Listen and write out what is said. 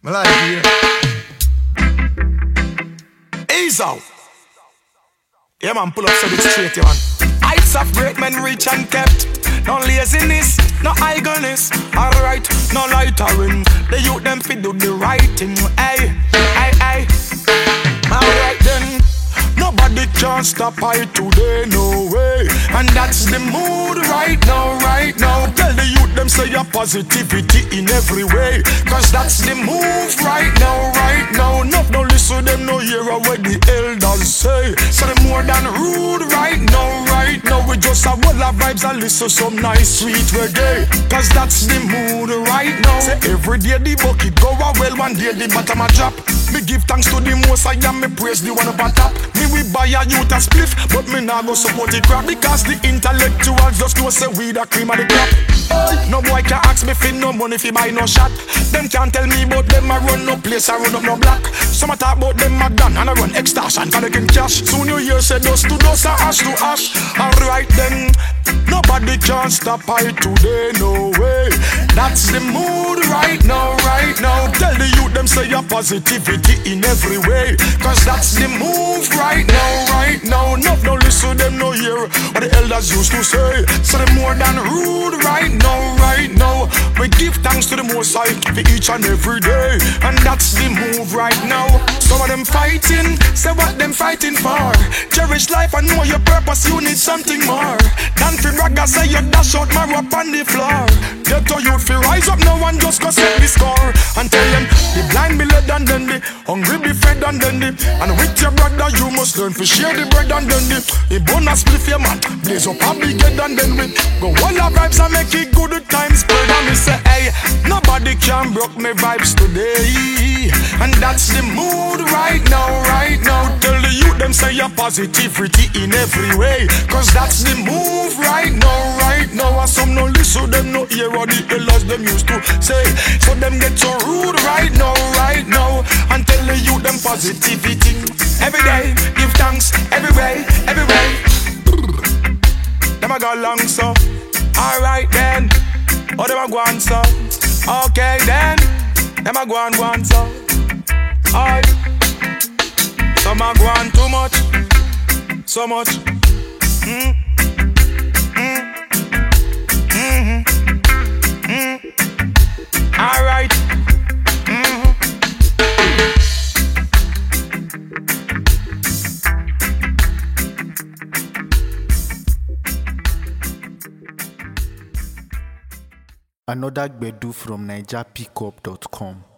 My life here. Ease out. Yeah, man, pull up so this straight, yeah, man. Heights of great men reach and kept. No laziness, no idleness. Alright, no loitering. The youth them fit do the right thing. Hey, hey, hey. Alright then. Nobody can stop I today, no way. And that's the mood right now, right now. Tell the youth them say your positivity in every way. Cause that's the move right now, right now. No listen them, no hear what the elders say. So they more than rude right now, right now. We just have all our vibes and listen some nice sweet reggae. Cause that's the mood right now. Say every day the bucket go a well, one day the bottom a drop. Me give thanks to the most I am, me praise the one up on top. Me we buy a youth a spliff, but me nah go support the crap. Because the intellectuals just know say we the cream of the crop. No boy can ask me for no money if he buy no shot. Them can't tell me about them a run no place, I run up no block. Some a talk about them a done and I run extortion cause they can cash. Soon you hear say dust to dust and ash to ash. Alright then, nobody can stop I today, no way. That's the mood right now, right now. Tell the youth them say your positivity in every way. Cause that's the move right now, right now. No listen them, no hear what the elders used to say. So they more than rude right now, right now. We give thanks to the Most High for each and every day. And that's the move right now. Some of them fighting, say what them fighting for. Cherish life and know your purpose, you need something more. Than for bragger say you dash out my up on the floor. Get to youth fi rise up now and just go set the score. And tell them the blind be led and then the hungry be fed and then the. And with your brother you must learn to share the bread and then the. The bonus spliff your man, blaze up a big head and then we go all our vibes and make it good times spread. And me say hey, nobody can broke me vibes today. And that's the mood right now, right now. Tell the youth them say your positivity in every way. Cause that's the move right now, right now. And some no listen, them no hear what the elders them used to say. So them get so rude right now, right now. And tell the youth them positivity every day, give thanks every way, every way. Them a go long so. Alright then, oh them a go on so. Okay then, them a go on so. Alright, some a go on too much, so much. Alright. Another Gbedu from NigerPickup.com.